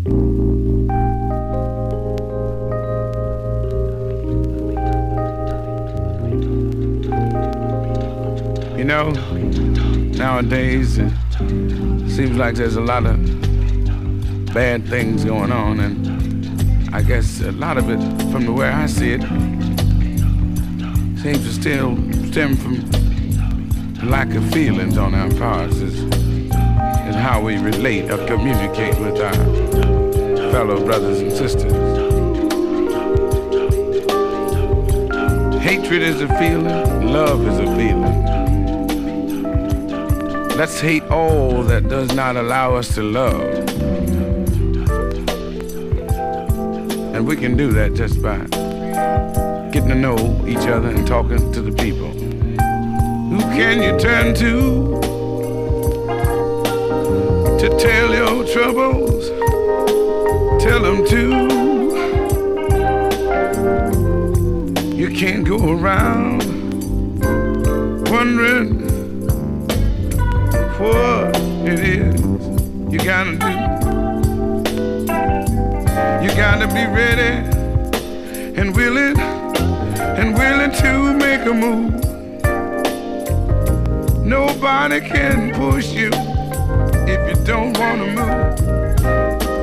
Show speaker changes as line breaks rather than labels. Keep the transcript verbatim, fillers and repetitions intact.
You know, nowadays it seems like there's a lot of bad things going on, and I guess a lot of it, from the way I see it, seems to still stem from lack of feelings on our parts, is, is how we relate or communicate with our fellow brothers and sisters. Hatred is a feeling, love is a feeling. Let's hate all that does not allow us to love. And we can do that just by getting to know each other and talking to the people. Who can you turn to to tell your troubles? Tell them to. You can't go around wondering what it is you gotta do. You gotta be ready and willing and willing to make a move. Nobody can push you if you don't wanna move.